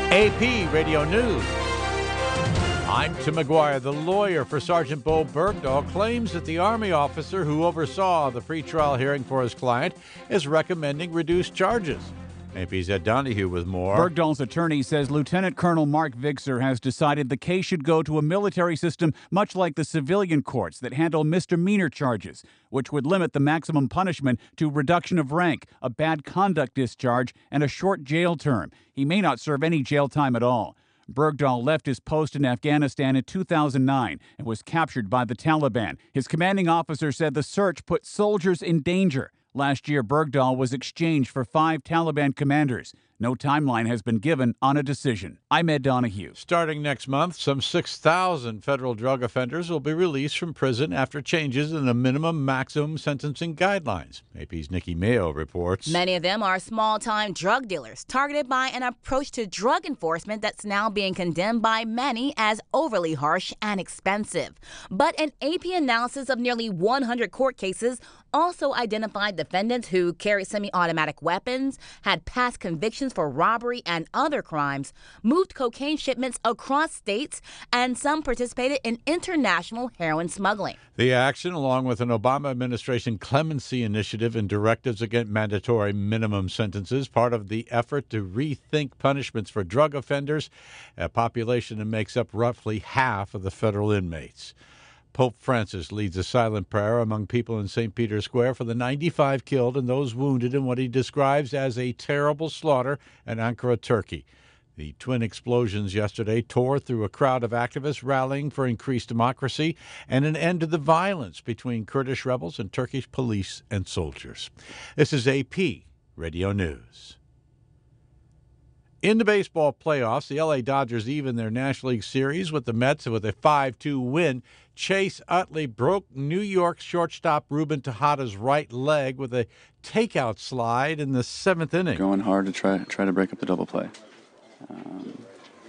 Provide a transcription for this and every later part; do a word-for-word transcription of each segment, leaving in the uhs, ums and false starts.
A P Radio News. I'm Tim McGuire. The lawyer for Sergeant Bo Bergdahl claims that the Army officer who oversaw the pretrial hearing for his client is recommending reduced charges. A P's Ed Donahue with more. Bergdahl's attorney says Lieutenant Colonel Mark Vigser has decided the case should go to a military system much like the civilian courts that handle misdemeanor charges, which would limit the maximum punishment to reduction of rank, a bad conduct discharge, and a short jail term. He may not serve any jail time at all. Bergdahl left his post in Afghanistan in two thousand nine and was captured by the Taliban. His commanding officer said the search put soldiers in danger. Last year, Bergdahl was exchanged for five Taliban commanders. No timeline has been given on a decision. I'm Ed Donahue. Starting next month, some six thousand federal drug offenders will be released from prison after changes in the minimum maximum sentencing guidelines. A P's Nikki Mayo reports. Many of them are small-time drug dealers targeted by an approach to drug enforcement that's now being condemned by many as overly harsh and expensive. But an A P analysis of nearly one hundred court cases also identified defendants who carried semi-automatic weapons, had past convictions for robbery and other crimes, moved cocaine shipments across states, and some participated in international heroin smuggling. The action, along with an Obama administration clemency initiative and directives against mandatory minimum sentences, part of the effort to rethink punishments for drug offenders, a population that makes up roughly half of the federal inmates. Pope Francis leads a silent prayer among people in Saint Peter's Square for the ninety-five killed and those wounded in what he describes as a terrible slaughter in Ankara, Turkey. The twin explosions yesterday tore through a crowd of activists rallying for increased democracy and an end to the violence between Kurdish rebels and Turkish police and soldiers. This is A P Radio News. In the baseball playoffs, the L A Dodgers even their National League Series with the Mets with a five two win. Chase Utley broke New York shortstop Ruben Tejada's right leg with a takeout slide in the seventh inning. Going hard to try try to break up the double play. Um,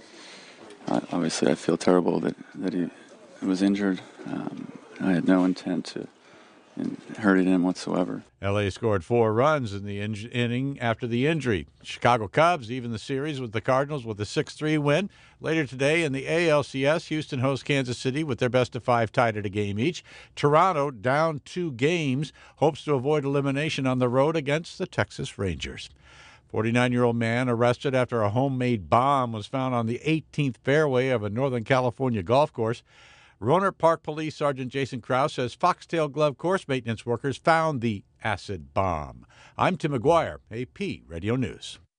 I, obviously, I feel terrible that, that he was injured. Um, I had no intent to hurt him whatsoever. L A scored four runs in the in- inning after the injury. Chicago Cubs even the series with the Cardinals with a six three win. Later today in the A L C S, Houston hosts Kansas City with their best of five tied at a game each. Toronto, down two games, hopes to avoid elimination on the road against the Texas Rangers. forty-nine-year-old man arrested after a homemade bomb was found on the eighteenth fairway of a Northern California golf course. Rohnert Park Police Sergeant Jason Krause says Foxtail Glove course maintenance workers found the acid bomb. I'm Tim McGuire, A P Radio News.